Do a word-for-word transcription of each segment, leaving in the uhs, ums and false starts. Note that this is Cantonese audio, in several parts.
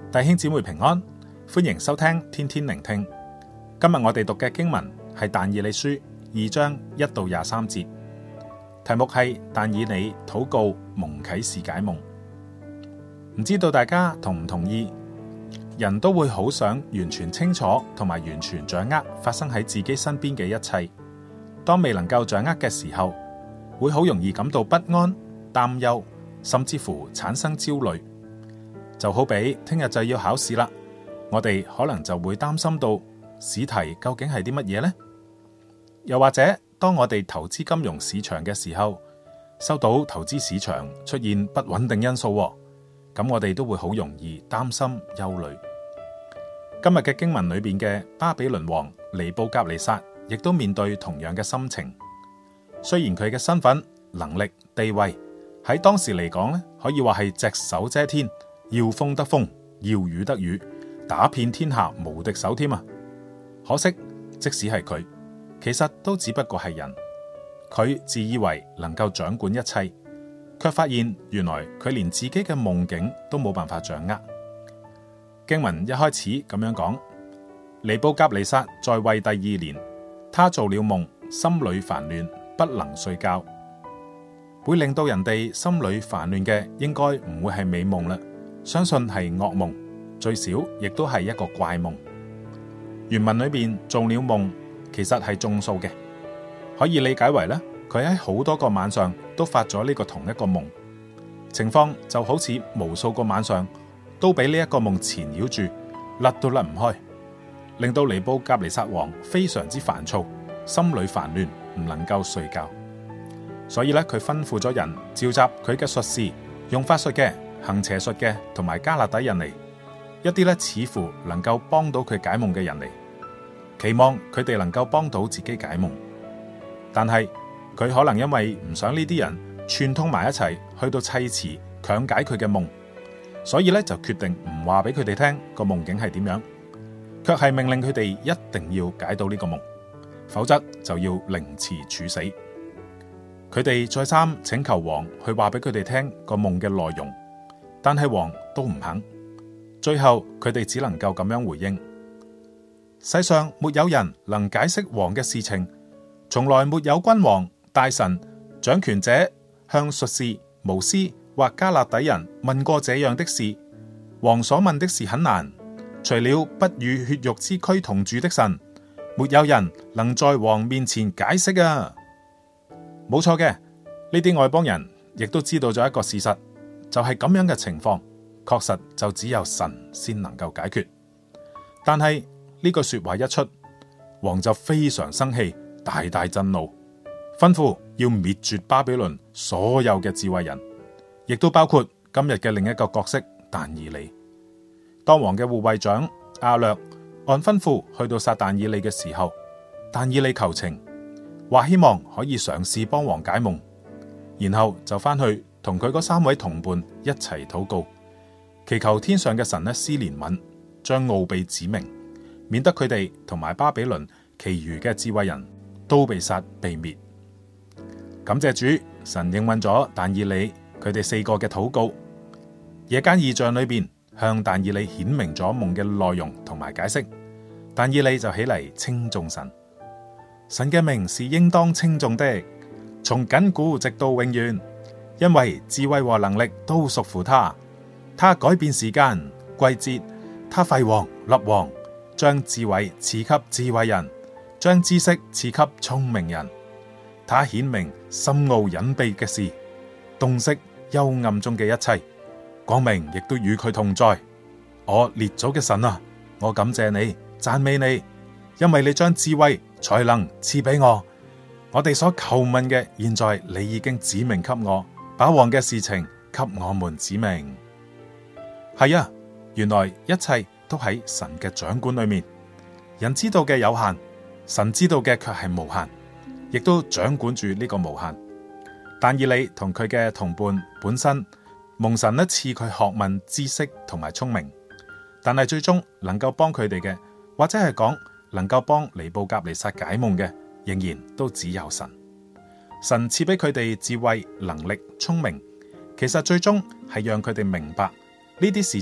弟兄姊妹平安，歡迎收聽天天聆聽。今日我哋讀嘅經文係但以理書二章一到廿三節，題目係但以理禱告蒙啟示解夢。唔知道大家同唔同意？人都會好想完全清楚同埋完全掌握發生喺自己身邊嘅一切，當未能夠掌握嘅時候，會好容易感到不安、擔憂，甚至乎產生焦慮。就好比聽日就要考試啦，我哋可能就會擔心到試題究竟係啲乜嘢呢？又或者當我哋投資金融市場嘅時候，收到投資市場出現不穩定因素，咁我哋都會好容易擔心憂慮。今日嘅經文裏邊嘅巴比倫王尼布甲尼撒亦都面對同樣嘅心情。雖然佢嘅身份、能力、地位喺當時嚟講咧，可以話係隻手遮天，要風得風，要雨得雨，打遍天下無敵手添啊！可惜即使係佢，其實都只不過係人。佢自以為能夠掌管一切，卻發現原來佢連自己嘅夢境都冇辦法掌握。經文一開始咁樣講：尼布甲尼撒在位第二年，他做了夢，心裏煩亂，不能睡覺。會令到人哋心裏煩亂嘅，應該唔會係美夢啦，相信係噩夢，最少亦都係一個怪夢。原文裏邊做了夢，其實係眾數嘅，可以理解為咧，佢喺好多個晚上都發咗呢個同一個夢，情況就好似無數個晚上都俾呢一個夢纏繞住，甩都甩唔開，令到尼布甲尼撒王非常之煩躁，心裏煩亂，唔能夠睡覺。所以咧，佢吩咐咗人召集佢嘅術士，用法術嘅、行邪術嘅同埋加勒底人嚟，一啲咧似乎能夠幫到佢解夢嘅人嚟，期望佢哋能夠幫到自己解夢。但係佢可能因為唔想呢啲人串通埋一齊去到砌詞強解佢嘅夢，所以咧就決定唔話俾佢哋聽個夢境係點樣，卻係命令佢哋一定要解到呢個夢，否則就要凌遲處死。佢哋再三請求王去話俾佢哋聽個夢嘅內容，但係王都唔肯。最後佢哋只能夠咁樣回應：世上沒有人能解釋王嘅事情，從來沒有君王、大臣、掌權者向術士、巫師或加勒底人問過這樣的事。王所問的事很難，除了不與血肉之軀同住的神，沒有人能在王面前解釋啊！冇錯嘅，呢啲外邦人亦都知道咗一個事實，就係咁樣嘅情況，確實就只有神先能夠解決。但係呢句說話一出，王就非常生氣，大大震怒，吩咐要滅絕巴比倫所有嘅智慧人，亦都包括今日嘅另一個角色但以理。當王嘅護衛長亞略按吩咐去到殺但以理嘅時候，但以理求情，話希望可以嘗試幫王解夢，然後就翻去同佢嗰三位同伴一齊禱告，祈求天上嘅神呢施憐憫，將奧秘指明，免得佢哋同埋巴比倫其餘嘅智慧人都被殺被滅。感謝主，神應允咗但以理佢哋四個嘅禱告。夜間異象裏邊向但以理顯明咗夢嘅內容同埋解釋，但以理就起嚟稱頌神。神嘅名是應當稱頌的，從亙古直到永遠，因為智慧和能力都屬乎他。他改變時間季節，他廢王立王，將智慧賜給智慧人，將知識賜給聰明人。他顯明深奧隱秘嘅事，洞悉幽暗中嘅一切，光明亦都與佢同在。我列祖嘅神啊，我感謝你，讚美你，因為你將智慧才能賜俾我，我哋所求問嘅，現在你已經指明給我，把王嘅事情給我們指明。係啊，原來一切都喺神嘅掌管裏面，人知道嘅有限，神知道嘅卻係無限，亦都掌管住呢個無限。但以理同佢嘅同伴本身蒙神一賜佢學問、知識同埋聰明，但係最終能夠幫佢哋嘅，或者係講能夠幫尼布甲尼撒解夢嘅，仍然都只有神。神賜俾佢哋智慧、能力、聰明，其實最終係讓佢哋明白呢啲事情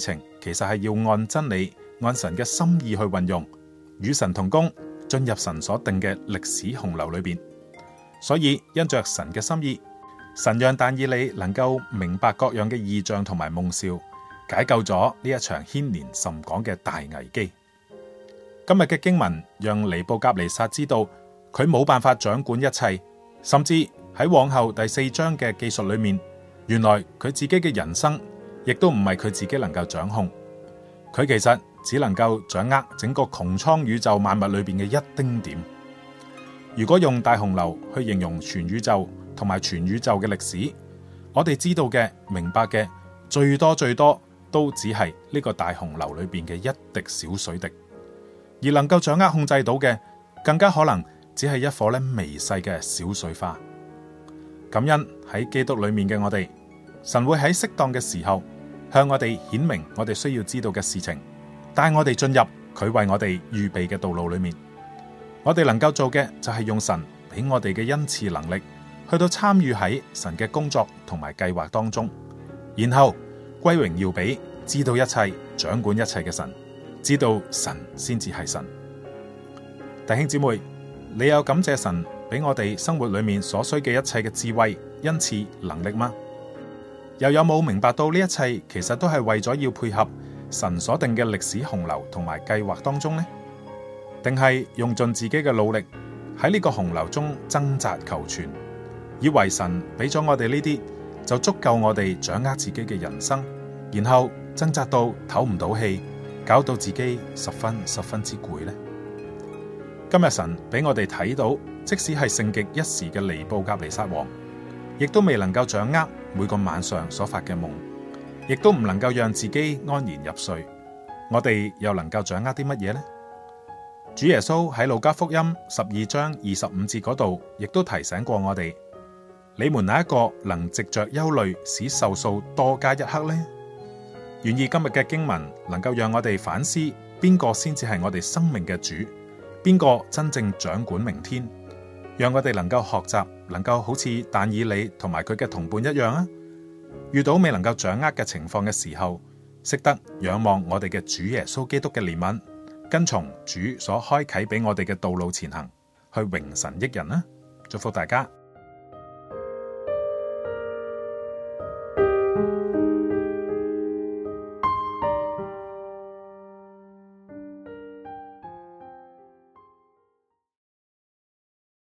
其實係要按真理、按神嘅心意去運用，與神同工，進入神所定嘅歷史洪流裏邊。所以因着神嘅心意，神讓但以理能夠明白各樣嘅異象同埋夢兆，解救咗呢一場牽連甚廣嘅大危機。今日嘅經文讓尼布甲尼撒知道佢冇辦法掌管一切，甚至喺往後第四章嘅記述裏面，原來佢自己嘅人生亦都唔係佢自己能夠掌控，佢其實只能夠掌握整個穹蒼宇宙萬物裏邊嘅一丁點。如果用大洪流去形容全宇宙同埋全宇宙嘅歷史，我哋知道嘅、明白嘅最多最多都只係呢個大洪流裏邊嘅一滴小水滴，而能夠掌握控制到嘅，更加可能只係一顆咧微細嘅小水花。感恩喺基督裏面嘅我哋，神會喺適當嘅時候向我哋顯明我哋需要知道嘅事情，帶我哋進入佢為我哋預備嘅道路裏面。我哋能夠做嘅就係用神俾我哋嘅恩賜能力，去到參與喺神嘅工作同埋計劃當中，然後歸榮耀俾知道一切、掌管一切嘅神，知道神先至係神。弟兄姊妹，你有感謝神俾我哋生活裏面所需嘅一切嘅智慧、恩賜、能力嗎？又有冇明白到呢一切其實都係為咗要配合神所定嘅歷史洪流同埋計劃當中呢？定係用盡自己嘅努力喺呢個洪流中掙扎求存，以為神俾咗我哋呢啲就足夠我哋掌握自己嘅人生，然後掙扎到唞唔到氣，搞到自己十分十分之攰呢？今日神俾我哋睇到，即使係盛極一時嘅尼布甲尼撒王，亦都未能夠掌握每個晚上所發嘅夢，亦都唔能夠讓自己安然入睡。我哋又能夠掌握啲乜嘢呢？主耶穌喺路加福音十二章二十五節嗰度，亦都提醒過我哋：你們哪一個能藉着憂慮使壽數多加一刻呢？願意今日嘅經文能夠讓我哋反思，邊個先至係我哋生命嘅主，邊個真正掌管明天，讓我哋能夠學習，能夠好似但以理同埋佢嘅同伴一樣啊！遇到未能夠掌握嘅情況嘅時候，識得仰望我哋嘅主耶穌基督嘅憐憫，跟從主所開啟俾我哋嘅道路前行，去榮神益人啊！祝福大家。